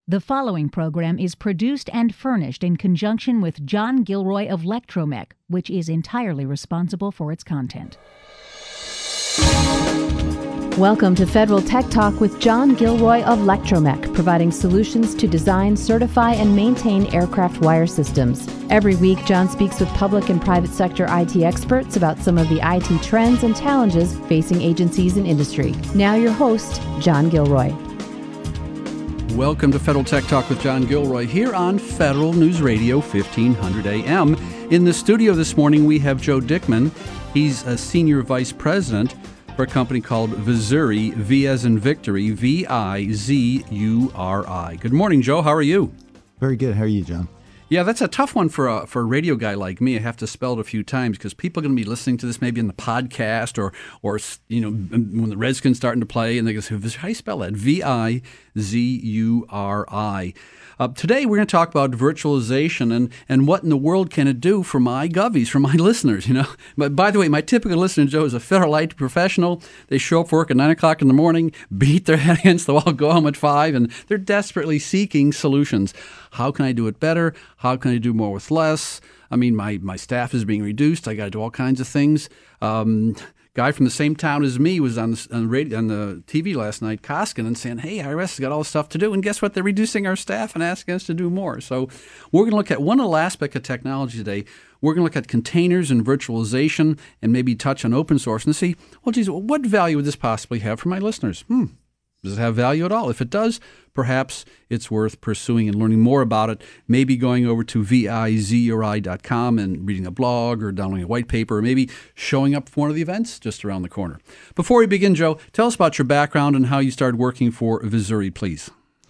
The following program is produced and furnished in conjunction with John Gilroy of Lectromech, which is entirely responsible for its content. Welcome to Federal Tech Talk with John Gilroy of Lectromech, providing solutions to design, certify, and maintain aircraft wire systems. Every week, John speaks with public and private sector IT experts about some of the IT trends and challenges facing agencies and industry. Now your host, John Gilroy. Welcome to Federal Tech Talk with John Gilroy here on Federal News Radio 1500 AM. In the studio this morning, we have Joe Dickman. He's a Senior Vice President for a company called Vizuri, V as in Victory, V-I-Z-U-R-I. Good morning, Joe. How are you? Very good. How are you, John? Yeah, that's a tough one for a radio guy like me. I have to spell it a few times because people are going to be listening to this maybe in the podcast or you know, when the Redskins starting to play, and they go, how do you spell that? V-I-Z-U-R-I. Today we're going to talk about virtualization and what in the world can it do for my govies, for my listeners, you know. But by the way, my typical listener, Joe, is a federal IT professional. They show up for work at 9 o'clock in the morning, beat their head against the wall, go home at 5, and they're desperately seeking solutions. How can I do it better? How can I do more with less? I mean, my staff is being reduced. I got to do all kinds of things. Guy from the same town as me was on the TV last night, Koskinen, saying, hey, IRS has got all this stuff to do. And guess what? They're reducing our staff and asking us to do more. So we're going to look at one little aspect of technology today. We're going to look at containers and virtualization and maybe touch on open source and see, well, geez, what value would this possibly have for my listeners? Does it have value at all? If it does, perhaps it's worth pursuing and learning more about it, maybe going over to vizuri.com and reading a blog or downloading a white paper, or maybe showing up for one of the events just around the corner. Before we begin, Joe, tell us about your background and how you started working for Vizuri, please.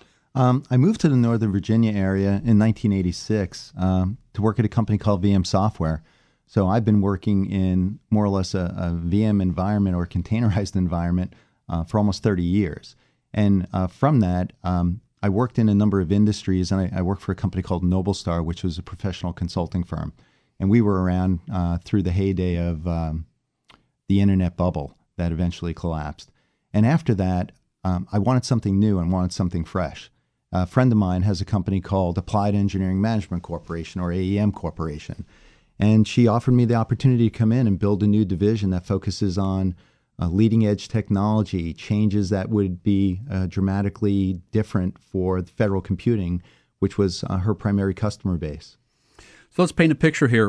I moved to the Northern Virginia area in 1986 to work at a company called VM Software. So I've been working in more or less a VM environment or containerized environment for almost 30 years. And from that, I worked in a number of industries, and I worked for a company called Noblestar, which was a professional consulting firm. And we were around through the heyday of the internet bubble that eventually collapsed. And after that, I wanted something new and wanted something fresh. A friend of mine has a company called Applied Engineering Management Corporation, or AEM Corporation. And she offered me the opportunity to come in and build a new division that focuses on leading-edge technology, changes that would be dramatically different for federal computing, which was her primary customer base. So let's paint a picture here.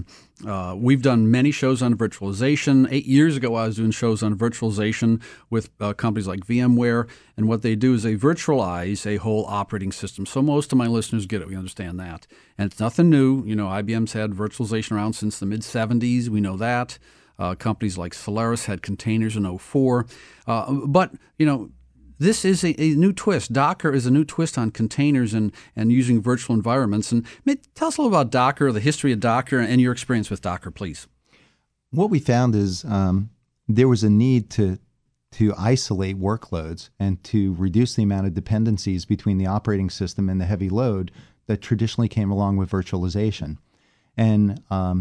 We've done many shows on virtualization. 8 years ago, I was doing shows on virtualization with companies like VMware, and what they do is they virtualize a whole operating system. So most of my listeners get it. We understand that. And it's nothing new. You know, IBM's had virtualization around since the mid-'70s. We know that. Companies like Solaris had containers in 2004. But, you know, this is a new twist. Docker is a new twist on containers and using virtual environments. And tell us a little about Docker, the history of Docker, and your experience with Docker, please. What we found is there was a need to isolate workloads and to reduce the amount of dependencies between the operating system and the heavy load that traditionally came along with virtualization. And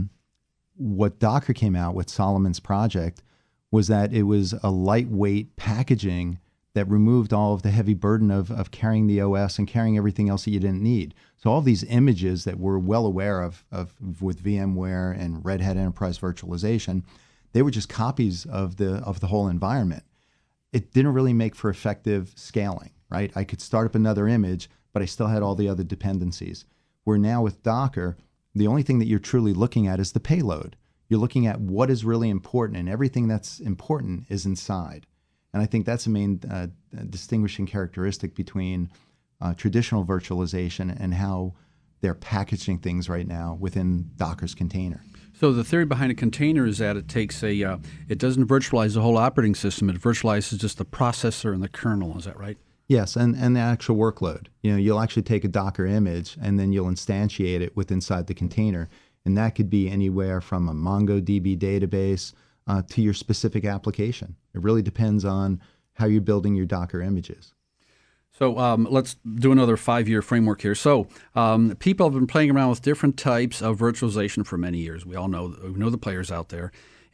what Docker came out with, Solomon's project, was that it was a lightweight packaging that removed all of the heavy burden of carrying the OS and carrying everything else that you didn't need. So all these images that we're well aware of with VMware and Red Hat Enterprise Virtualization, they were just copies of the whole environment. It didn't really make for effective scaling, right? I could start up another image, but I still had all the other dependencies. Where now with Docker, the only thing that you're truly looking at is the payload. You're looking at what is really important, and everything that's important is inside. And I think that's the main distinguishing characteristic between traditional virtualization and how they're packaging things right now within Docker's container. So the theory behind a container is that it takes it doesn't virtualize the whole operating system. It virtualizes just the processor and the kernel. Is that right? Yes, and the actual workload. You know, you'll actually take a Docker image and then you'll instantiate it inside the container. And that could be anywhere from a MongoDB database to your specific application. It really depends on how you're building your Docker images. So let's do another 5-year framework here. So people have been playing around with different types of virtualization for many years. We all know the players out there.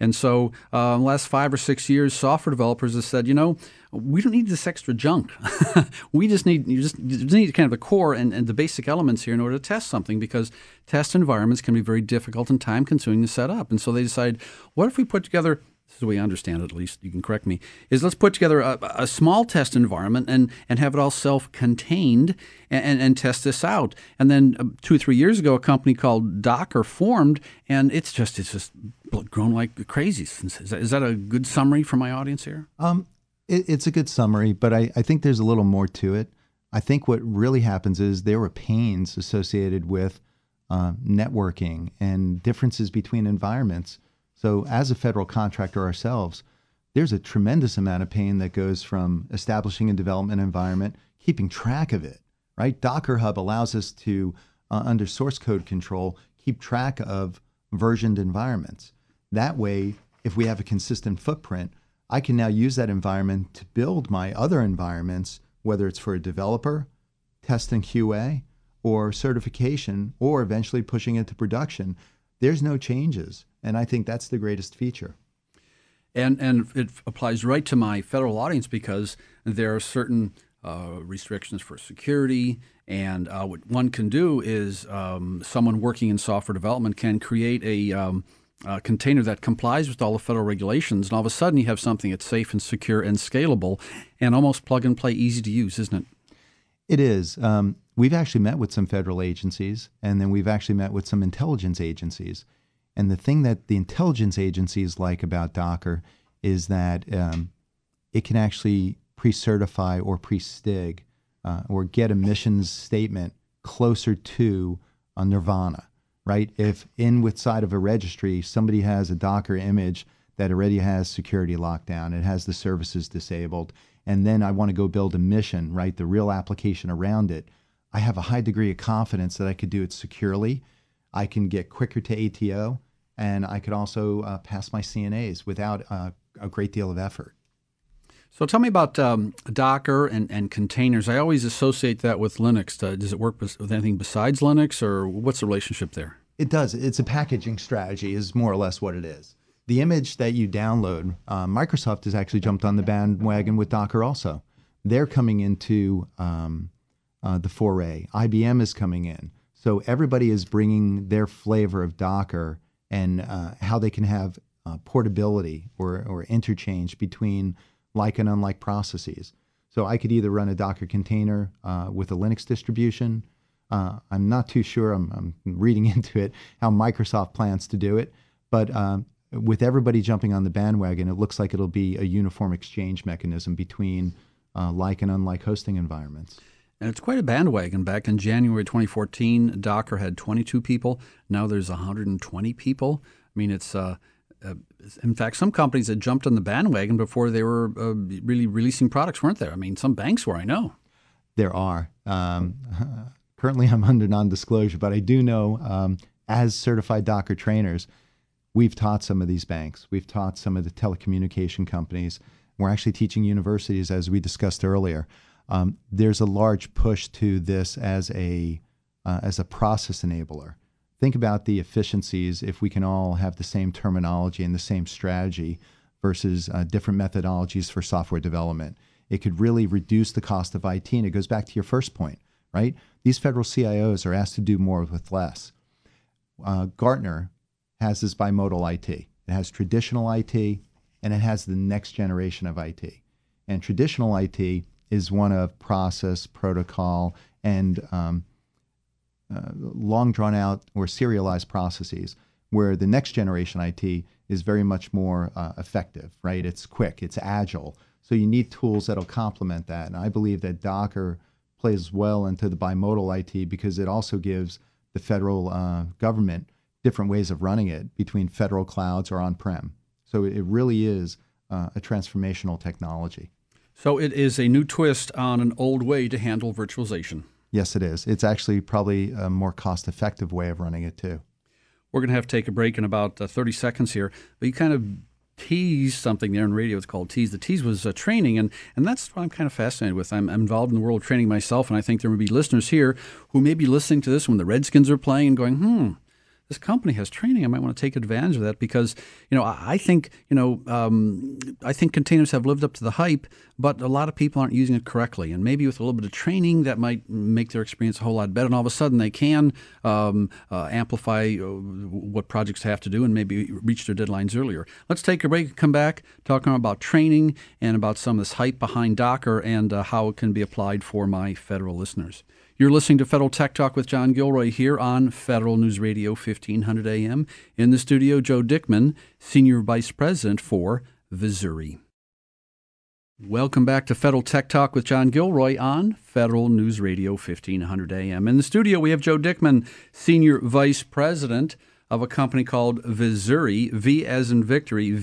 And so last 5 or 6 years, software developers have said, we don't need this extra junk. We just need kind of the core and the basic elements here in order to test something, because test environments can be very difficult and time-consuming to set up. And so they decided, what if we put together, this is the way I understand it at least, you can correct me, is let's put together a small test environment and have it all self-contained and test this out. And then 2 or 3 years ago, a company called Docker formed, and it's just grown like crazy. Is that a good summary for my audience here? It's a good summary, but I think there's a little more to it. I think what really happens is there were pains associated with networking and differences between environments. So as a federal contractor ourselves, there's a tremendous amount of pain that goes from establishing a development environment, keeping track of it, right? Docker Hub allows us to, under source code control, keep track of versioned environments. That way, if we have a consistent footprint, I can now use that environment to build my other environments, whether it's for a developer, test and QA, or certification, or eventually pushing it to production. There's no changes. And I think that's the greatest feature. And it applies right to my federal audience, because there are certain restrictions for security. And what one can do is someone working in software development can create a container that complies with all the federal regulations, and all of a sudden you have something that's safe and secure and scalable and almost plug and play, easy to use, isn't it? It is. We've actually met with some federal agencies, and then we've actually met with some intelligence agencies. And the thing that the intelligence agencies like about Docker is that it can actually pre-certify or pre-stig or get a missions statement closer to Nirvana. Right? If inside of a registry, somebody has a Docker image that already has security lockdown, it has the services disabled, and then I want to go build a mission, right? The real application around it, I have a high degree of confidence that I could do it securely. I can get quicker to ATO, and I could also pass my CNAs without a great deal of effort. So tell me about Docker and containers. I always associate that with Linux. Does it work with anything besides Linux, or what's the relationship there? It does. It's a packaging strategy is more or less what it is. The image that you download, Microsoft has actually jumped on the bandwagon with Docker also. They're coming into the foray. IBM is coming in. So everybody is bringing their flavor of Docker and how they can have portability or interchange between like and unlike processes. So I could either run a Docker container with a Linux distribution. I'm not too sure, I'm reading into it, how Microsoft plans to do it. But with everybody jumping on the bandwagon, it looks like it'll be a uniform exchange mechanism between like and unlike hosting environments. And it's quite a bandwagon. Back in January 2014, Docker had 22 people. Now there's 120 people. I mean, it's in fact, some companies had jumped on the bandwagon before they were really releasing products, weren't there? I mean, some banks were, I know. There are. Currently, I'm under non-disclosure, but I do know as certified Docker trainers, we've taught some of these banks. We've taught some of the telecommunication companies. We're actually teaching universities, as we discussed earlier. There's a large push to this as a process enabler. Think about the efficiencies if we can all have the same terminology and the same strategy versus different methodologies for software development. It could really reduce the cost of IT, and it goes back to your first point, right? These federal CIOs are asked to do more with less. Gartner has this bimodal IT. It has traditional IT, and it has the next generation of IT. And traditional IT is one of process, protocol, and long drawn out or serialized processes, where the next generation IT is very much more effective, right? It's quick, it's agile. So you need tools that'll complement that. And I believe that Docker plays well into the bimodal IT because it also gives the federal government different ways of running it between federal clouds or on-prem. So it really is a transformational technology. So it is a new twist on an old way to handle virtualization. Yes, it is. It's actually probably a more cost-effective way of running it, too. We're going to have to take a break in about 30 seconds here. But you kind of teased something there in radio. It's called tease. The tease was training, and that's what I'm kind of fascinated with. I'm involved in the world of training myself, and I think there will be listeners here who may be listening to this when the Redskins are playing and going, this company has training. I might want to take advantage of that because, I think containers have lived up to the hype, but a lot of people aren't using it correctly. And maybe with a little bit of training, that might make their experience a whole lot better. And all of a sudden, they can amplify what projects have to do and maybe reach their deadlines earlier. Let's take a break and come back talking about training and about some of this hype behind Docker and how it can be applied for my federal listeners. You're listening to Federal Tech Talk with John Gilroy here on Federal News Radio 1500 AM. In the studio, Joe Dickman, Senior Vice President for Visuri. Welcome back to Federal Tech Talk with John Gilroy on Federal News Radio 1500 AM. In the studio, we have Joe Dickman, Senior Vice President of a company called Visuri, V as in victory,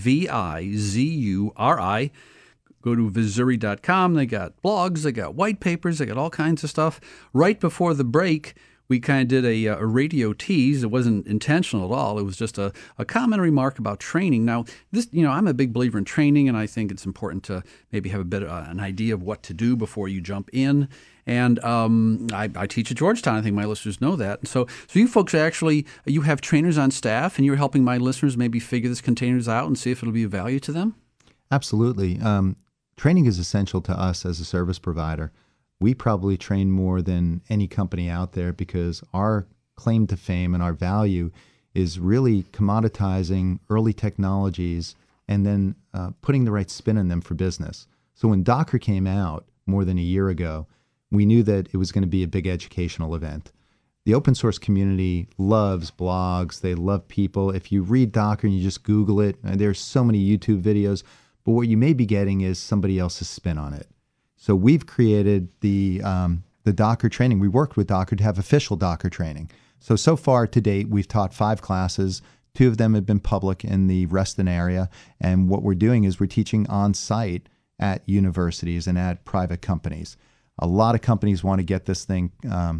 Vizuri. Go to Visuri.com. They got blogs, they got white papers, they got all kinds of stuff. Right before the break, we kind of did a radio tease. It wasn't intentional at all. It was just a common remark about training. Now, this, I'm a big believer in training, and I think it's important to maybe have a bit of an idea of what to do before you jump in. And I teach at Georgetown. I think my listeners know that. And so you folks you have trainers on staff, and you're helping my listeners maybe figure this containers out and see if it'll be of value to them? Absolutely. Training is essential to us as a service provider. We probably train more than any company out there because our claim to fame and our value is really commoditizing early technologies and then putting the right spin on them for business. So when Docker came out more than a year ago, we knew that it was going to be a big educational event. The open source community loves blogs. They love people. If you read Docker and you just Google it, there's so many YouTube videos. But what you may be getting is somebody else's spin on it. So we've created the Docker training. We worked with Docker to have official Docker training. So far to date, we've taught 5 classes. 2 of them have been public in the Reston area. And what we're doing is we're teaching on site at universities and at private companies. A lot of companies want to get this thing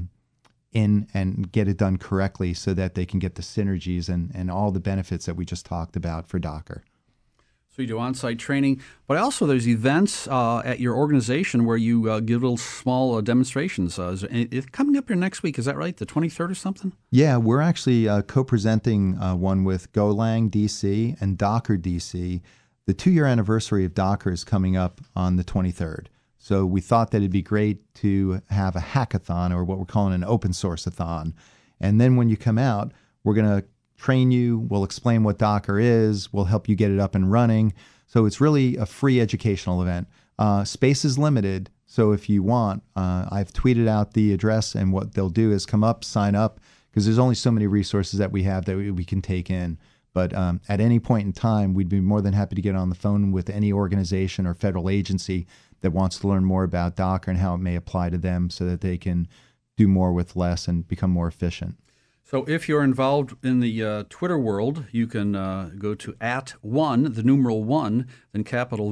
in and get it done correctly so that they can get the synergies and all the benefits that we just talked about for Docker. So you do on-site training, but also there's events at your organization where you give little small demonstrations. It's coming up here next week, is that right? The 23rd or something? Yeah, we're actually co-presenting one with Golang DC and Docker DC. The 2-year anniversary of Docker is coming up on the 23rd. So we thought that it'd be great to have a hackathon, or what we're calling an open source-a-thon. And then when you come out, we're going to train you, we'll explain what Docker is, we'll help you get it up and running. So it's really a free educational event. Space is limited, so if you want, I've tweeted out the address, and what they'll do is come up, sign up, because there's only so many resources that we have that we can take in. But at any point in time, we'd be more than happy to get on the phone with any organization or federal agency that wants to learn more about Docker and how it may apply to them so that they can do more with less and become more efficient. So if you're involved in the Twitter world, you can go to @1, the numeral 1, then capital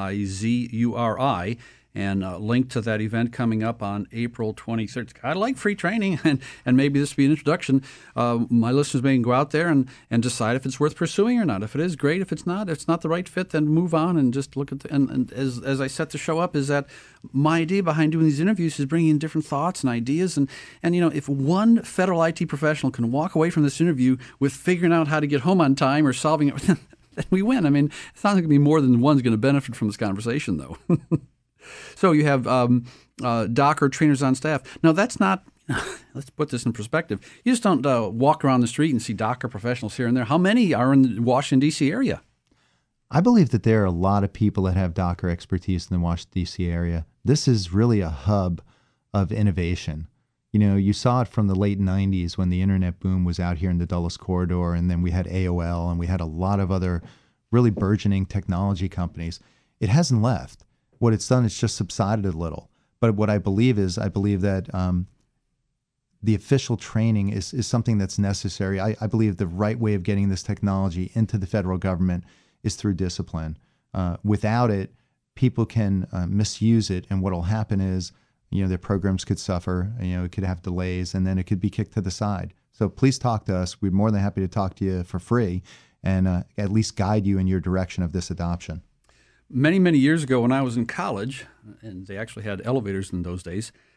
Vizuri, and link to that event coming up on April 23rd. I like free training, and maybe this will be an introduction. My listeners may go out there and decide if it's worth pursuing or not. If it is, great. If it's not the right fit, then move on and just look at and as I set the show up, is that my idea behind doing these interviews is bringing in different thoughts and ideas. And if one federal IT professional can walk away from this interview with figuring out how to get home on time or solving it, then we win. I mean, it's not going to be more than one's going to benefit from this conversation, though. So you have Docker trainers on staff. Now, that's not, let's put this in perspective. You just don't walk around the street and see Docker professionals here and there. How many are in the Washington, D.C. area? I believe that there are a lot of people that have Docker expertise in the Washington, D.C. area. This is really a hub of innovation. You saw it from the late 90s when the internet boom was out here in the Dulles Corridor, and then we had AOL, and we had a lot of other really burgeoning technology companies. It hasn't left. What it's done is just subsided a little. But what I believe is, that the official training is something that's necessary. I believe the right way of getting this technology into the federal government is through discipline. Without it, people can misuse it, and what will happen is, their programs could suffer, it could have delays, and then it could be kicked to the side. So please talk to us. We're more than happy to talk to you for free and at least guide you in your direction of this adoption. Many, many years ago when I was in college, and they actually had elevators in those days,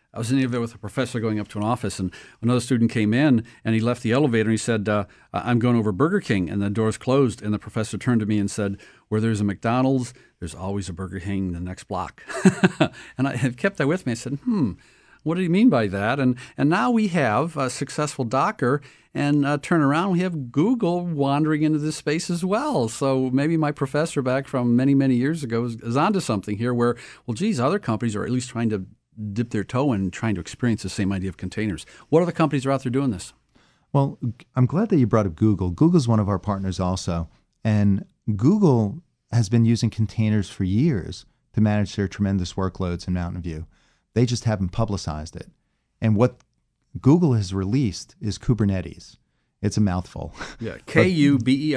I was in the elevator with a professor going up to an office, and another student came in, and he left the elevator, and he said, I'm going over Burger King, and the doors closed, and the professor turned to me and said, where there's a McDonald's, there's always a Burger King in the next block. And I have kept that with me. I said, what did he mean by that? And now we have a successful Docker, and turn around, we have Google wandering into this space as well. So maybe my professor back from many, many years ago is onto something here where, well, geez, other companies are at least trying to dip their toe in trying to experience the same idea of containers. What other companies are out there doing this? Well, I'm glad that you brought up Google. Google's one of our partners also. And Google has been using containers for years to manage their tremendous workloads in Mountain View. They just haven't publicized it. And what Google has released is Kubernetes. It's a mouthful. Yeah, Kubernetes.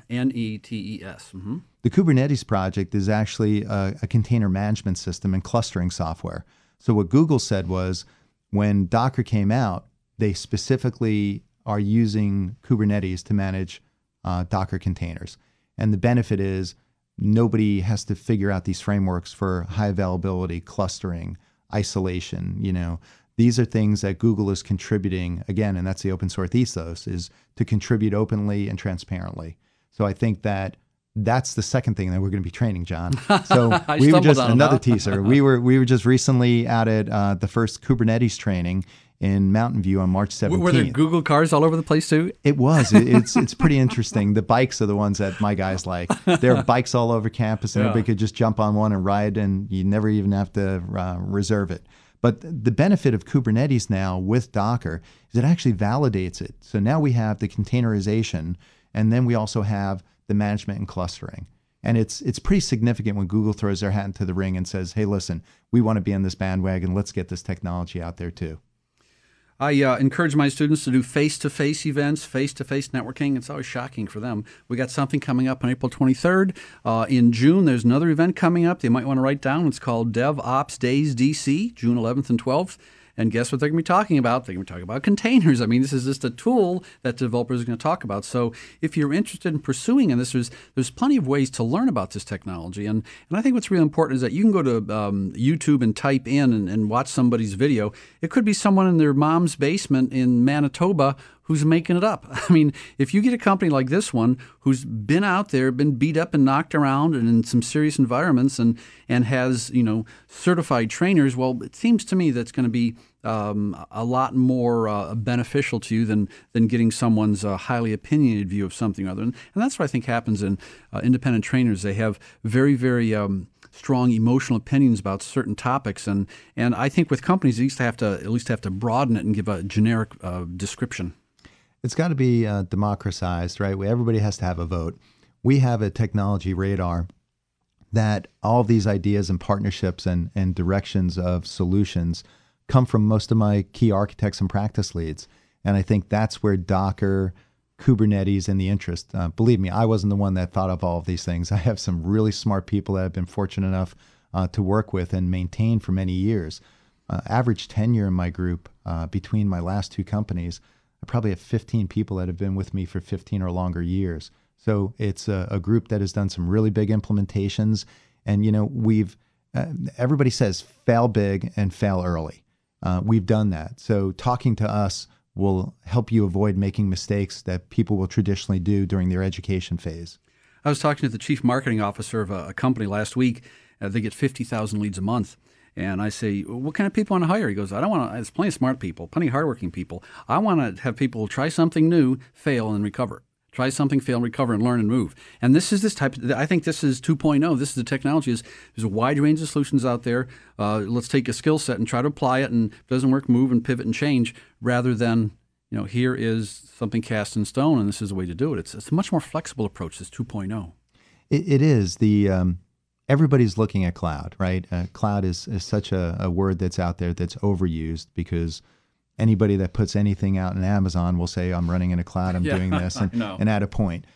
Mm-hmm. The Kubernetes project is actually a container management system and clustering software. So what Google said was when Docker came out, they specifically are using Kubernetes to manage Docker containers. And the benefit is nobody has to figure out these frameworks for high availability, clustering, isolation. These are things that Google is contributing, again, and that's the open source ethos, is to contribute openly and transparently. So I think that's the second thing that we're going to be training, John. So we were just another teaser. We were just recently out at the first Kubernetes training in Mountain View on March 17th. Were there Google cars all over the place too? It was. It's pretty interesting. The bikes are the ones that my guys like. There are bikes all over campus, and everybody could just jump on one and ride, and you never even have to reserve it. But the benefit of Kubernetes now with Docker is it actually validates it. So now we have the containerization, and then we also have the management and clustering. And it's pretty significant when Google throws their hat into the ring and says, hey, listen, we want to be on this bandwagon. Let's get this technology out there too. I encourage my students to do face-to-face events, face-to-face networking. It's always shocking for them. We got something coming up on April 23rd. In June, there's another event coming up. They might want to write down. It's called DevOps Days DC, June 11th and 12th. And guess what they're going to be talking about? They're going to be talking about containers. I mean, this is just a tool that developers are going to talk about. So if you're interested in pursuing this, there's plenty of ways to learn about this technology. And I think what's really important is that you can go to YouTube and type in and watch somebody's video. It could be someone in their mom's basement in Manitoba who's making it up. I mean, if you get a company like this one who's been out there, been beat up and knocked around and in some serious environments and has, certified trainers, well, it seems to me that's going to be a lot more beneficial to you than getting someone's highly opinionated view of something other. And that's what I think happens in independent trainers. They have very, very strong emotional opinions about certain topics. And I think with companies, they at least have to broaden it and give a generic description. It's got to be democratized, right? Everybody has to have a vote. We have a technology radar that all of these ideas and partnerships and directions of solutions come from most of my key architects and practice leads. And I think that's where Docker, Kubernetes, and the interest. Believe me, I wasn't the one that thought of all of these things. I have some really smart people that I've been fortunate enough to work with and maintain for many years. Average tenure in my group between my last two companies, I probably have 15 people that have been with me for 15 or longer years. So it's a group that has done some really big implementations. And, everybody says fail big and fail early. We've done that. So talking to us will help you avoid making mistakes that people will traditionally do during their education phase. I was talking to the chief marketing officer of a company last week. They get 50,000 leads a month. And I say, what kind of people want to hire? He goes, I don't want to. There's plenty of smart people, plenty of hardworking people. I want to have people try something new, fail, and recover. Try something, fail, and recover, and learn and move. And this is I think this is 2.0. This is the technology. There's a wide range of solutions out there. Let's take a skill set and try to apply it. And if it doesn't work, move and pivot and change rather than, here is something cast in stone and this is the way to do it. It's a much more flexible approach, this 2.0. It is. Everybody's looking at cloud, right? Cloud is such a word that's out there that's overused because anybody that puts anything out in Amazon will say, I'm running in a cloud, I'm doing this, and at a point.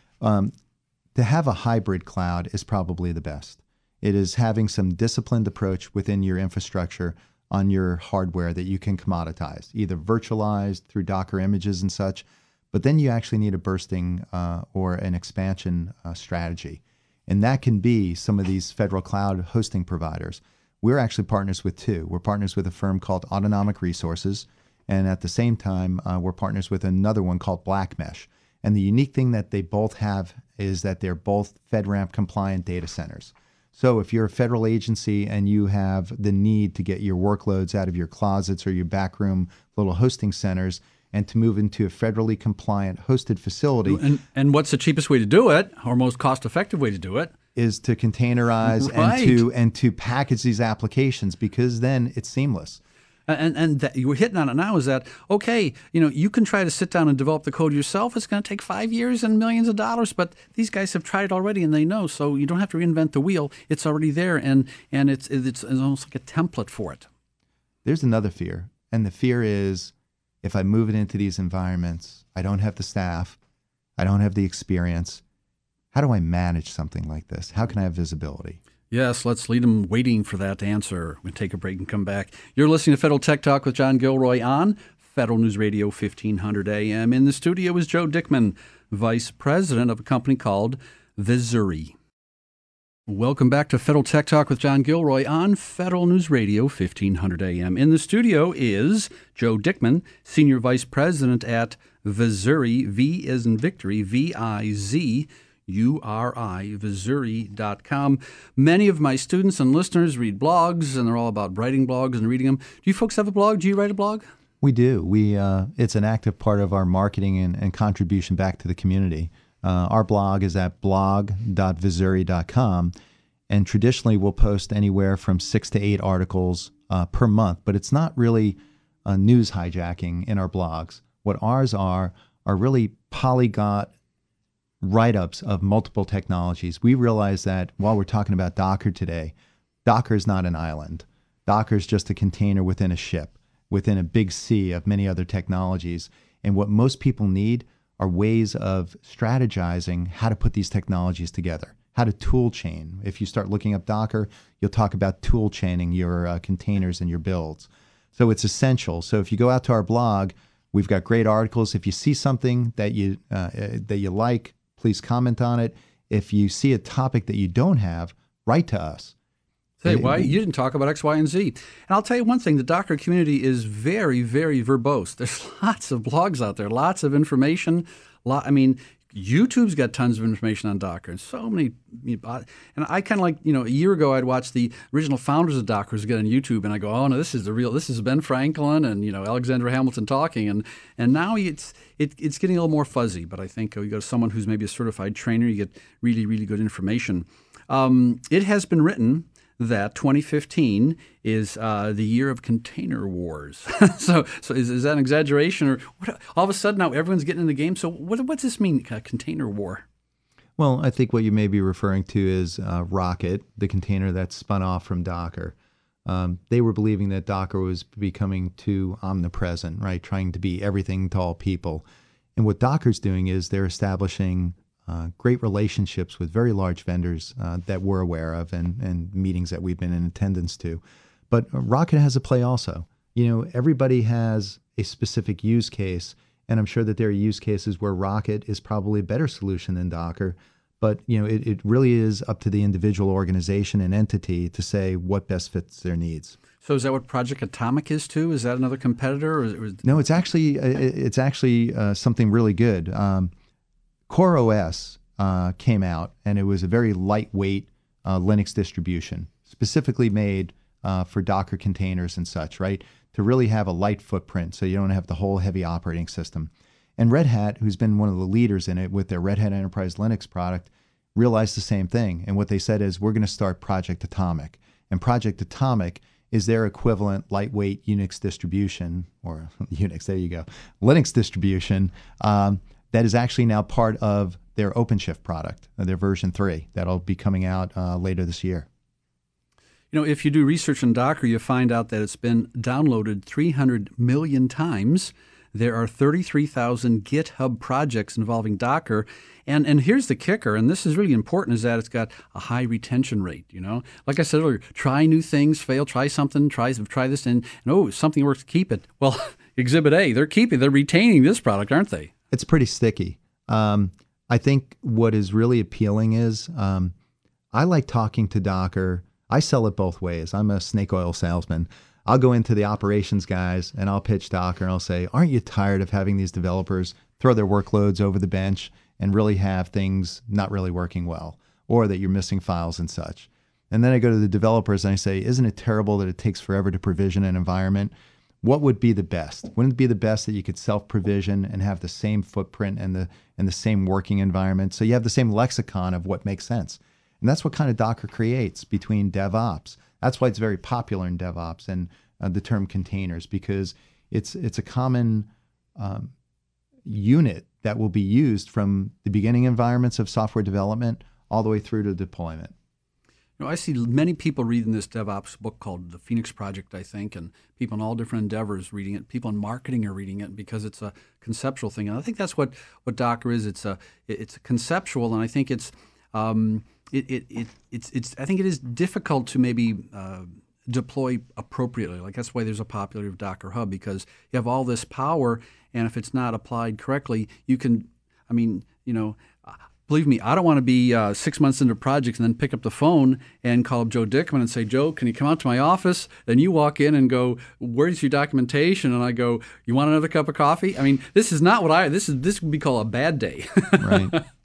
To have a hybrid cloud is probably the best. It is having some disciplined approach within your infrastructure on your hardware that you can commoditize, either virtualized through Docker images and such, but then you actually need a bursting or an expansion strategy. And that can be some of these federal cloud hosting providers. we're actually partners with two. We're partners with a firm called Autonomic Resources, and at the same time, we're partners with another one called BlackMesh. And the unique thing that they both have is that they're both FedRAMP compliant data centers. So if you're a federal agency and you have the need to get your workloads out of your closets or your backroom little hosting centers and to move into a federally compliant hosted facility. And what's the cheapest way to do it, or most cost-effective way to do it? Is to containerize and to package these applications, because then it's seamless. And that you were hitting on it now is that, okay, you can try to sit down and develop the code yourself. It's going to take 5 years and millions of dollars, but these guys have tried it already and they know, so you don't have to reinvent the wheel. It's already there, and it's almost like a template for it. There's another fear, and the fear is if I move it into these environments, I don't have the staff, I don't have the experience. How do I manage something like this? How can I have visibility? Yes, let's leave them waiting for that answer. We'll take a break and come back. You're listening to Federal Tech Talk with John Gilroy on Federal News Radio 1500 AM. In the studio is Joe Dickman, Vice President of a company called Vizuri. Welcome back to Federal Tech Talk with John Gilroy on Federal News Radio 1500 AM. In the studio is Joe Dickman, Senior Vice President at Vizuri, V as in victory, VIZ. URI, Vizuri.com. Many of my students and listeners read blogs, and they're all about writing blogs and reading them. Do you folks have a blog? Do you write a blog? We do. It's an active part of our marketing and contribution back to the community. Our blog is at blog.vizuri.com, and traditionally we'll post anywhere from 6 to 8 articles per month, but it's not really news hijacking in our blogs. What ours are really polyglot write-ups of multiple technologies. We realize that while we're talking about Docker today, Docker is not an island. Docker is just a container within a ship, within a big sea of many other technologies. And what most people need are ways of strategizing how to put these technologies together, how to tool chain. If you start looking up Docker, you'll talk about tool chaining your containers and your builds. So it's essential. So if you go out to our blog, we've got great articles. If you see something that you like, please comment on it. If you see a topic that you don't have, write to us. Say, why you didn't talk about X, Y, and Z. And I'll tell you one thing, the Docker community is very, very verbose. There's lots of blogs out there, lots of information. YouTube's got tons of information on Docker, and so many. And I kind of like, a year ago, I'd watched the original founders of Docker get on YouTube, and I go, oh no, this is Ben Franklin and Alexander Hamilton talking, and now it's getting a little more fuzzy. But I think you go to someone who's maybe a certified trainer, you get really, really good information. It has been written that 2015 is the year of container wars. so is that an exaggeration, or what, all of a sudden now everyone's getting in the game? So what does this mean, container war? Well, I think what you may be referring to is Rocket, the container that spun off from Docker. They were believing that Docker was becoming too omnipresent, right? Trying to be everything to all people. And what Docker's doing is they're establishing great relationships with very large vendors that we're aware of and meetings that we've been in attendance to. But Rocket has a play also. Everybody has a specific use case, and I'm sure that there are use cases where Rocket is probably a better solution than Docker. But it really is up to the individual organization and entity to say what best fits their needs. So is that what Project Atomic is too? Is that another competitor? No, it's actually something really good. CoreOS came out, and it was a very lightweight Linux distribution, specifically made for Docker containers and such, right? To really have a light footprint so you don't have the whole heavy operating system. And Red Hat, who's been one of the leaders in it with their Red Hat Enterprise Linux product, realized the same thing. And what they said is, we're going to start Project Atomic. And Project Atomic is their equivalent lightweight Unix distribution, or Unix, there you go, Linux distribution, that is actually now part of their OpenShift product, their version 3, that'll be coming out later this year. If you do research on Docker, you find out that it's been downloaded 300 million times. There are 33,000 GitHub projects involving Docker. And here's the kicker, and this is really important, is that it's got a high retention rate. Like I said earlier, try new things, fail, try something, try this, and something works, keep it. Well, Exhibit A, they're retaining this product, aren't they? It's pretty sticky. I think what is really appealing is I like talking to Docker. I sell it both ways. I'm a snake oil salesman. I'll go into the operations guys and I'll pitch Docker and I'll say, aren't you tired of having these developers throw their workloads over the bench and really have things not really working well, or that you're missing files and such? And then I go to the developers and I say, isn't it terrible that it takes forever to provision an environment? What would be the best? Wouldn't it be the best that you could self-provision and have the same footprint and the same working environment? So you have the same lexicon of what makes sense. And that's what kind of Docker creates between DevOps. That's why it's very popular in DevOps and the term containers, because it's a common unit that will be used from the beginning environments of software development all the way through to deployment. I see many people reading this DevOps book called The Phoenix Project, I think, and people in all different endeavors reading it. People in marketing are reading it because it's a conceptual thing, and I think that's what Docker is. It's a conceptual, and I think it's I think it is difficult to maybe deploy appropriately. Like that's why there's a popularity of Docker Hub, because you have all this power, and if it's not applied correctly, you can. Believe me, I don't want to be 6 months into a project and then pick up the phone and call up Joe Dickman and say, Joe, can you come out to my office? Then you walk in and go, where's your documentation? And I go, you want another cup of coffee? I mean, this is not what this would be called a bad day. Right.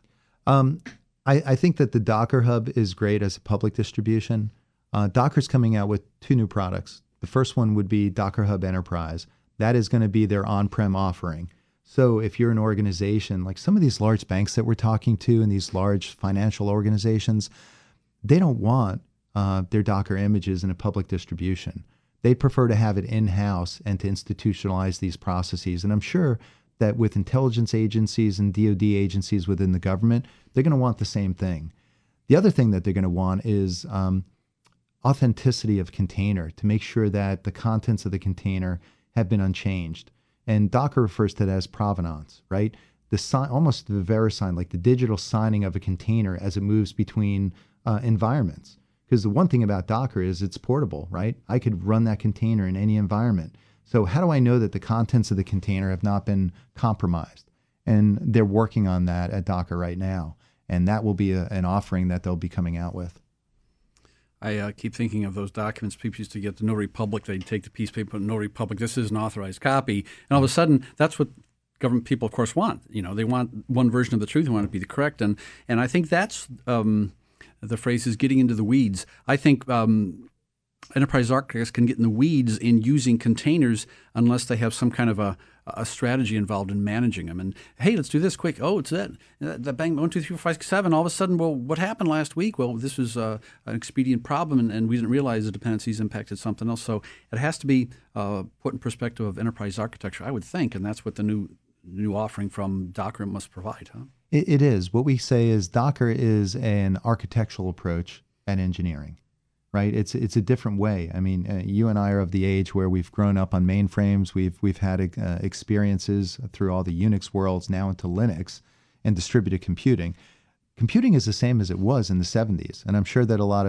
I think that the Docker Hub is great as a public distribution. Docker's coming out with 2 new products. The first one would be Docker Hub Enterprise. That is going to be their on-prem offering. So if you're an organization, like some of these large banks that we're talking to and these large financial organizations, they don't want their Docker images in a public distribution. They prefer to have it in-house and to institutionalize these processes. And I'm sure that with intelligence agencies and DoD agencies within the government, they're going to want the same thing. The other thing that they're going to want is authenticity of container, to make sure that the contents of the container have been unchanged. And Docker refers to that as provenance, right? Almost the VeriSign, like the digital signing of a container as it moves between environments. Because the one thing about Docker is it's portable, right? I could run that container in any environment. So how do I know that the contents of the container have not been compromised? And they're working on that at Docker right now. And that will be an offering that they'll be coming out with. I keep thinking of those documents people used to get, the Notary Public. They'd take the piece of paper, Notary Public, this is an authorized copy. And all of a sudden, that's what government people, of course, want. They want one version of the truth. They want it to be the correct. And I think that's the phrase is getting into the weeds. I think enterprise architects can get in the weeds in using containers unless they have some kind of a strategy involved in managing them. And hey, let's do this quick. Oh, it's that bang 1, 2, 3, 4, 5, 6, 7. All of a sudden, well, what happened last week? Well, this was an expedient problem, and we didn't realize the dependencies impacted something else. So it has to be put in perspective of enterprise architecture, I would think, and that's what the new offering from Docker must provide, huh? It is. What we say is Docker is an architectural approach at engineering. Right, it's a different way. I mean, you and I are of the age where we've grown up on mainframes. We've had experiences through all the Unix worlds, now into Linux and distributed computing. Computing is the same as it was in the 70s, and I'm sure that a lot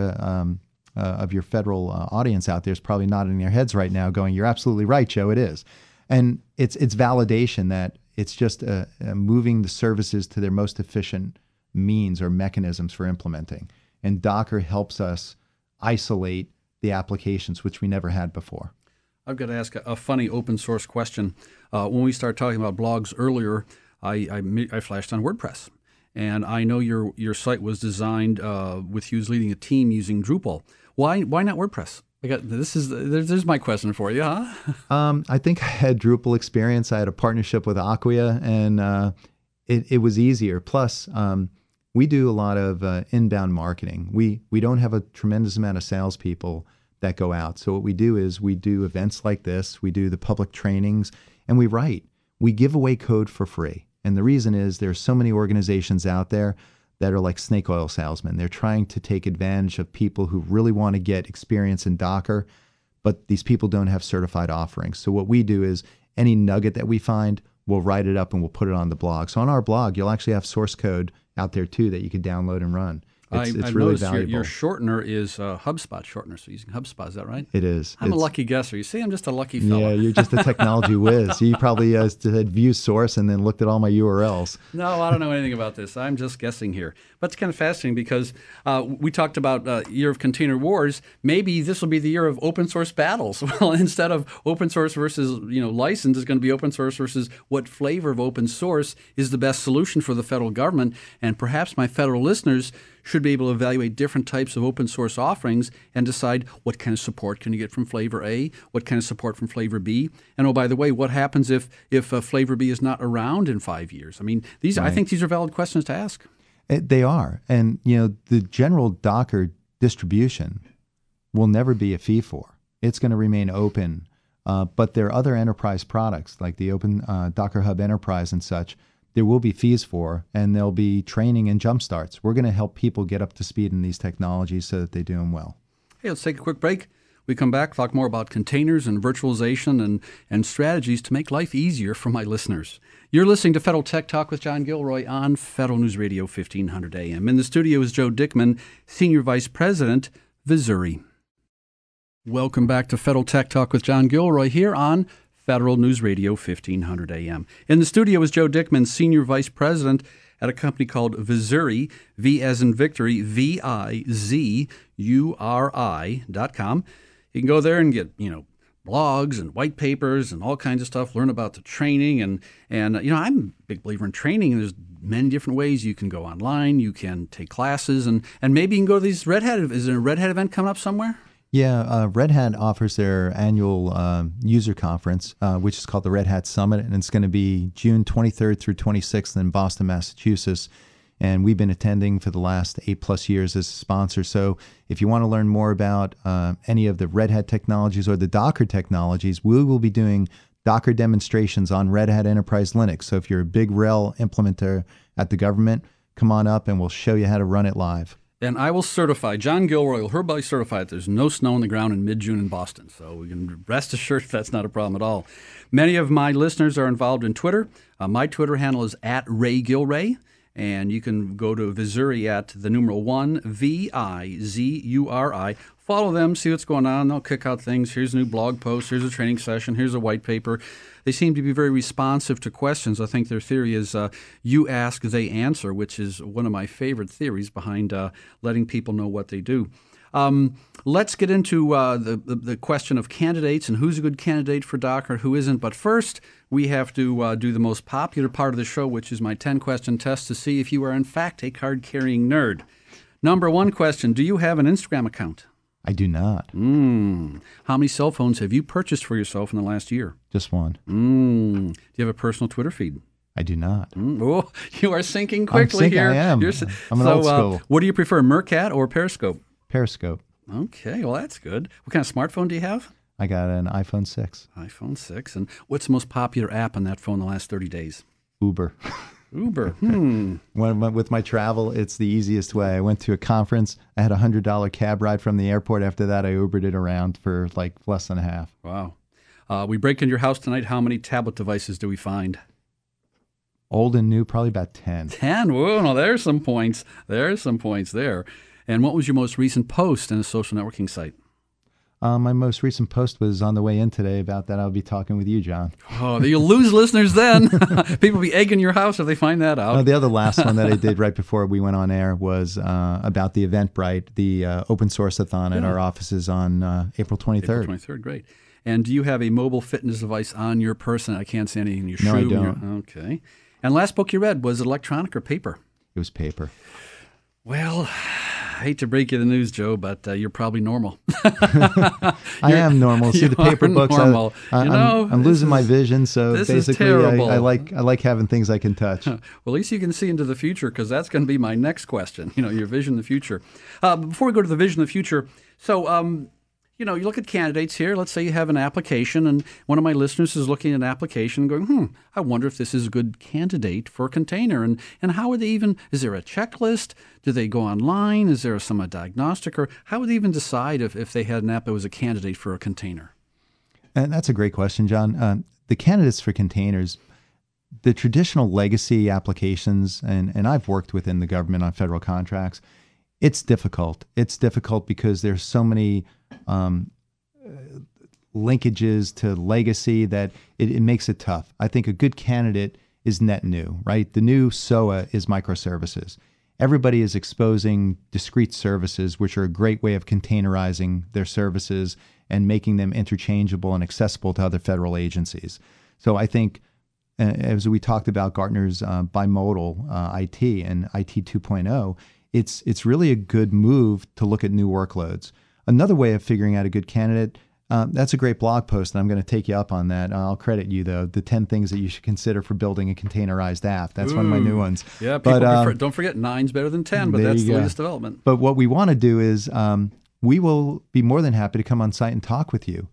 of your federal audience out there is probably nodding their heads right now, going, "You're absolutely right, Joe. It is," and it's validation that it's just moving the services to their most efficient means or mechanisms for implementing. And Docker helps us isolate the applications, which we never had before. I've got to ask a funny open source question. When we started talking about blogs earlier, I flashed on WordPress, and I know your site was designed with Hughes leading a team using Drupal. Why not WordPress? There's my question for you, huh? I think I had Drupal experience. I had a partnership with Acquia, and it was easier. Plus, we do a lot of inbound marketing. We don't have a tremendous amount of salespeople that go out. So what we do is we do events like this, we do the public trainings, and we write. We give away code for free. And the reason is there's so many organizations out there that are like snake oil salesmen. They're trying to take advantage of people who really want to get experience in Docker, but these people don't have certified offerings. So what we do is any nugget that we find, we'll write it up and we'll put it on the blog. So on our blog, you'll actually have source code out there too that you could download and run. It's I've really noticed valuable. your shortener is HubSpot shortener, so using HubSpot, is that right? It is. I'm a lucky guesser. You see, I'm just a lucky fellow. Yeah, you're just a technology whiz. You probably said view source and then looked at all my URLs. No, I don't know anything about this. I'm just guessing here. But it's kind of fascinating because we talked about year of container wars. Maybe this will be the year of open source battles. Well, instead of open source versus license, it's going to be open source versus what flavor of open source is the best solution for the federal government. And perhaps my federal listeners should be able to evaluate different types of open source offerings and decide what kind of support can you get from flavor A, what kind of support from flavor B, and oh, by the way, what happens if flavor B is not around in 5 years? I mean, Right. I think these are valid questions to ask. They are. And, the general Docker distribution will never be a fee for. It's going to remain open. But there are other enterprise products like the Open Docker Hub Enterprise and such. There will be fees for, and there'll be training and jump starts. We're going to help people get up to speed in these technologies so that they do them well. Hey, let's take a quick break. We come back, talk more about containers and virtualization and strategies to make life easier for my listeners. You're listening to Federal Tech Talk with John Gilroy on Federal News Radio 1500 AM. In the studio is Joe Dickman, Senior Vice President, Visuri. Welcome back to Federal Tech Talk with John Gilroy here on Federal News Radio 1500 AM. In the studio is Joe Dickman, Senior Vice President at a company called Visuri, V as in Victory, VIZURI.com. You can go there and get, blogs and white papers and all kinds of stuff, learn about the training. And I'm a big believer in training. And there's many different ways you can go online. You can take classes and maybe you can go to these Red Hat. Is there a Red Hat event coming up somewhere? Yeah, Red Hat offers their annual user conference, which is called the Red Hat Summit, and it's going to be June 23rd through 26th in Boston, Massachusetts. And we've been attending for the last 8+ years as a sponsor. So if you want to learn more about any of the Red Hat technologies or the Docker technologies, we will be doing Docker demonstrations on Red Hat Enterprise Linux. So if you're a big RHEL implementer at the government, come on up and we'll show you how to run it live. And I will certify, John Gilroy will hereby certify that there's no snow on the ground in mid-June in Boston. So we can rest assured that's not a problem at all. Many of my listeners are involved in Twitter. My Twitter handle is @RayGilray. And you can go to Visuri at the numeral 1, VIZURI. Follow them, see what's going on. They'll kick out things. Here's a new blog post. Here's a training session. Here's a white paper. They seem to be very responsive to questions. I think their theory is you ask, they answer, which is one of my favorite theories behind letting people know what they do. Let's get into the question of candidates and who's a good candidate for Docker, who isn't. But first, we have to do the most popular part of the show, which is my 10-question test to see if you are, in fact, a card-carrying nerd. Number one question, do you have an Instagram account? I do not. How many cell phones have you purchased for yourself in the last year? Just one. Do you have a personal Twitter feed? I do not. Oh, you are sinking quickly here. I am. I'm an old school. What do you prefer, Meerkat or Periscope? Periscope. Okay, well, that's good. What kind of smartphone do you have? I got an iPhone 6. iPhone 6. And what's the most popular app on that phone in the last 30 days? Uber. Uber. With my travel, it's the easiest way. I went to a conference. I had a $100 cab ride from the airport. After that, I Ubered it around for like less than a half. Wow. We break into your house tonight. How many tablet devices do we find? Old and new, probably about 10. 10? Whoa, no, there's some points. There's some points there. And what was your most recent post in a social networking site? My most recent post was on the way in today about that. I'll be talking with you, John. Oh, you'll lose listeners then. People will be egging your house if they find that out. No, the other last one that I did right before we went on air was about the Eventbrite, the open source-a-thon at our offices on April 23rd. April 23rd, great. And do you have a mobile fitness device on your person? I can't see anything in your shoe. No, I don't. Okay. And last book you read, was it electronic or paper? It was paper. Well, I hate to break you the news, Joe, but you're probably normal. I am normal. See, the paper books, I'm losing my vision, so basically I like having things I can touch. Well, at least you can see into the future, because that's going to be my next question, your vision in the future. Before we go to the vision of the future, so you look at candidates here. Let's say you have an application, and one of my listeners is looking at an application and going, I wonder if this is a good candidate for a container. And how would they even, is there a checklist? Do they go online? Is there some diagnostic? Or how would they even decide if they had an app that was a candidate for a container? And that's a great question, John. The candidates for containers, the traditional legacy applications, and I've worked within the government on federal contracts, It's difficult. It's difficult because there's so many linkages to legacy that it makes it tough. I think a good candidate is net new, right? The new SOA is microservices. Everybody is exposing discrete services, which are a great way of containerizing their services and making them interchangeable and accessible to other federal agencies. So I think, as we talked about Gartner's bimodal IT and IT 2.0, it's really a good move to look at new workloads. Another way of figuring out a good candidate, that's a great blog post, and I'm going to take you up on that. I'll credit you, though, the 10 things that you should consider for building a containerized app. That's one of my new ones. Yeah, people don't forget 9's better than 10, but that's the latest development. But what we want to do is we will be more than happy to come on site and talk with you.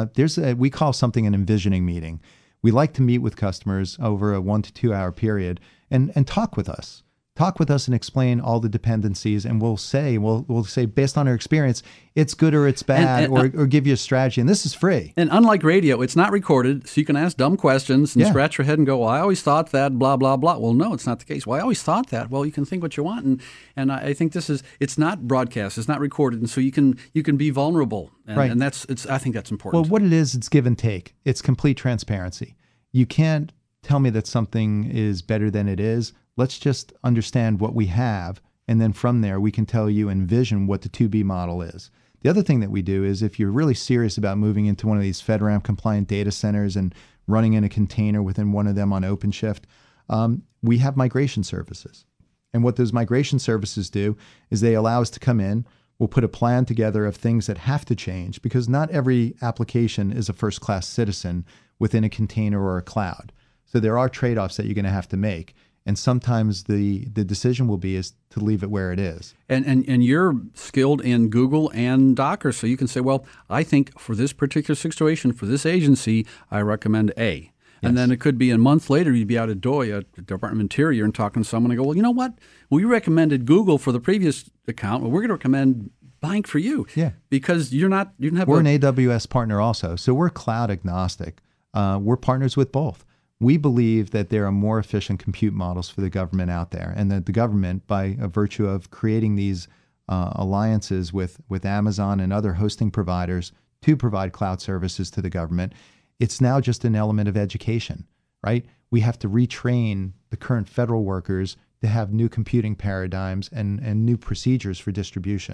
We call something an envisioning meeting. We like to meet with customers over a 1 to 2 hour period and talk with us. Talk with us and explain all the dependencies, and we'll say based on our experience, it's good or it's bad, or give you a strategy. And this is free. And unlike radio, it's not recorded, so you can ask dumb questions and scratch your head and go, "Well, I always thought that, blah blah blah." Well, no, it's not the case. Well, I always thought that. Well, you can think what you want, and I think it's not broadcast, it's not recorded, and so you can be vulnerable, right. And I think that's important. Well, what it is, it's give and take. It's complete transparency. You can't tell me that something is better than it is. Let's just understand what we have, and then from there we can tell you and envision what the 2B model is. The other thing that we do is, if you're really serious about moving into one of these FedRAMP compliant data centers and running in a container within one of them on OpenShift, we have migration services. And what those migration services do is they allow us to come in, we'll put a plan together of things that have to change, because not every application is a first-class citizen within a container or a cloud. So there are trade-offs that you're going to have to make. And sometimes the decision will be is to leave it where it is. And you're skilled in Google and Docker, so you can say, well, I think for this particular situation, for this agency, I recommend A. Yes. And then it could be a month later, you'd be out at DOI, at the Department of Interior, and talking to someone and go, well, you know what? We recommended Google for the previous account. Well, we're going to recommend blank for you. Yeah. Because you don't have We're an AWS partner also, so we're cloud agnostic. We're partners with both. We believe that there are more efficient compute models for the government out there, and that the government, by virtue of creating these alliances with Amazon and other hosting providers to provide cloud services to the government, it's now just an element of education, right? We have to retrain the current federal workers to have new computing paradigms and new procedures for distribution.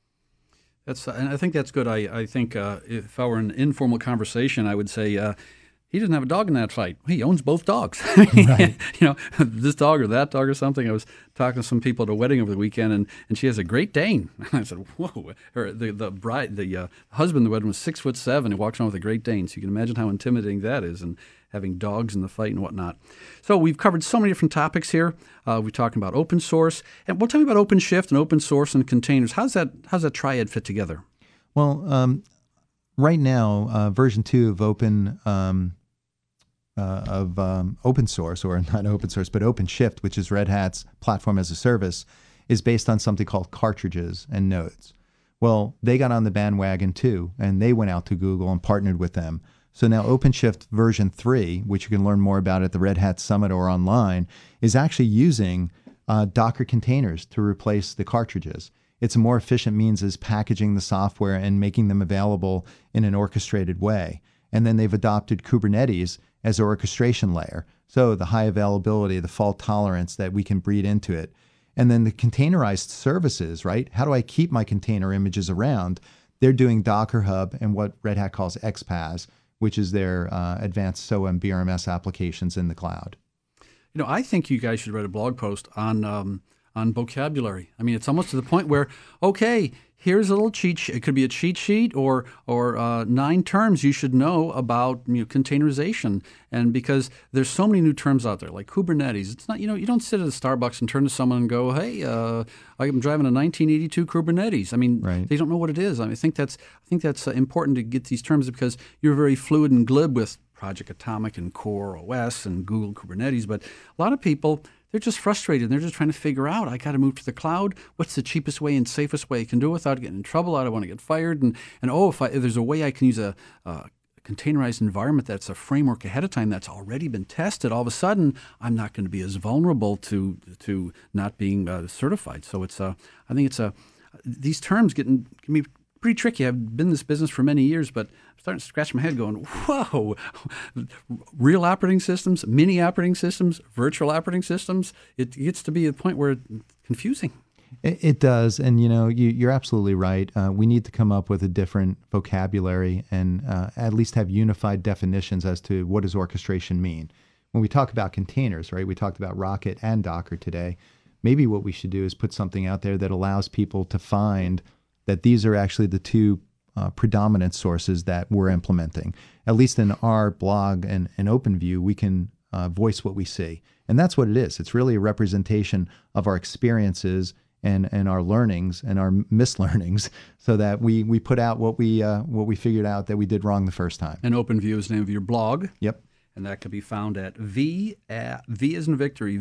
And I think that's good. I think if I were in an informal conversation, I would say, he doesn't have a dog in that fight. He owns both dogs. Right. This dog or that dog or something. I was talking to some people at a wedding over the weekend, and she has a Great Dane. I said, whoa. The husband in the wedding was 6'7". He walks around with a Great Dane. So you can imagine how intimidating that is, and having dogs in the fight and whatnot. So we've covered so many different topics here. We're talking about open source. And tell me about OpenShift and open source and containers. How's that triad fit together? Well, right now, version 2 of open source, or not open source, but OpenShift, which is Red Hat's platform as a service, is based on something called cartridges and nodes. Well, they got on the bandwagon too, and they went out to Google and partnered with them. So now OpenShift version 3, which you can learn more about at the Red Hat Summit or online, is actually using Docker containers to replace the cartridges. It's a more efficient means as packaging the software and making them available in an orchestrated way. And then they've adopted Kubernetes as an orchestration layer. So the high availability, the fault tolerance that we can breed into it. And then the containerized services, right? How do I keep my container images around? They're doing Docker Hub and what Red Hat calls XPaaS, which is their advanced SOA and BRMS applications in the cloud. I think you guys should write a blog post on vocabulary. I mean, it's almost to the point where, okay, here's a little cheat sheet. It could be a cheat sheet or 9 terms you should know about containerization. And because there's so many new terms out there, like Kubernetes. It's not, you don't sit at a Starbucks and turn to someone and go, hey, I'm driving a 1982 Kubernetes. I mean, right. They don't know what it is. I think that's important to get these terms, because you're very fluid and glib with Project Atomic and Core OS and Google Kubernetes. But a lot of people, they're just frustrated. They're just trying to figure out, I got to move to the cloud. What's the cheapest way and safest way I can do it without getting in trouble? I don't want to get fired. And if there's a way I can use a containerized environment that's a framework ahead of time that's already been tested, all of a sudden I'm not going to be as vulnerable to not being certified. So I think these terms can be pretty tricky. I've been in this business for many years, but I'm starting to scratch my head going, whoa, real operating systems, mini operating systems, virtual operating systems. It gets to be a point where it's confusing. It does. And, you're absolutely right. We need to come up with a different vocabulary and at least have unified definitions as to what does orchestration mean. When we talk about containers, right, we talked about Rocket and Docker today. Maybe what we should do is put something out there that allows people to find that these are actually the two predominant sources that we're implementing. At least in our blog and OpenView, we can voice what we see. And that's what it is. It's really a representation of our experiences and our learnings and our mislearnings, so that we put out what we figured out that we did wrong the first time. And OpenView is the name of your blog. Yep. And that can be found at V as in victory,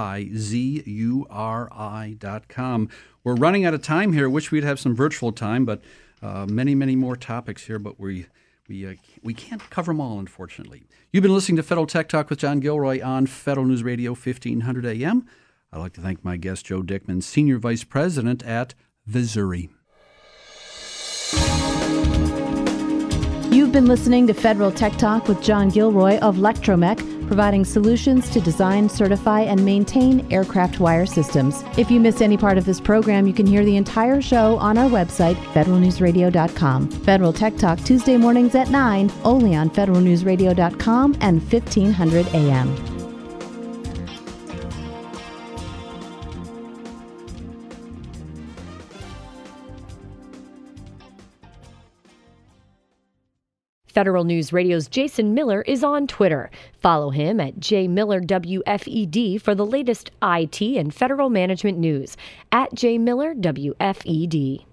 VIZURI.com. We're running out of time here. Wish we'd have some virtual time, but many, many more topics here, but we can't cover them all, unfortunately. You've been listening to Federal Tech Talk with John Gilroy on Federal News Radio 1500 AM. I'd like to thank my guest, Joe Dickman, Senior Vice President at Vizuri. You've been listening to Federal Tech Talk with John Gilroy of Lectromech, providing solutions to design, certify, and maintain aircraft wire systems. If you missed any part of this program, you can hear the entire show on our website, federalnewsradio.com. Federal Tech Talk, Tuesday mornings at 9, only on federalnewsradio.com and 1500 AM. Federal News Radio's Jason Miller is on Twitter. Follow him at JMillerWFED for the latest IT and federal management news. At JMillerWFED.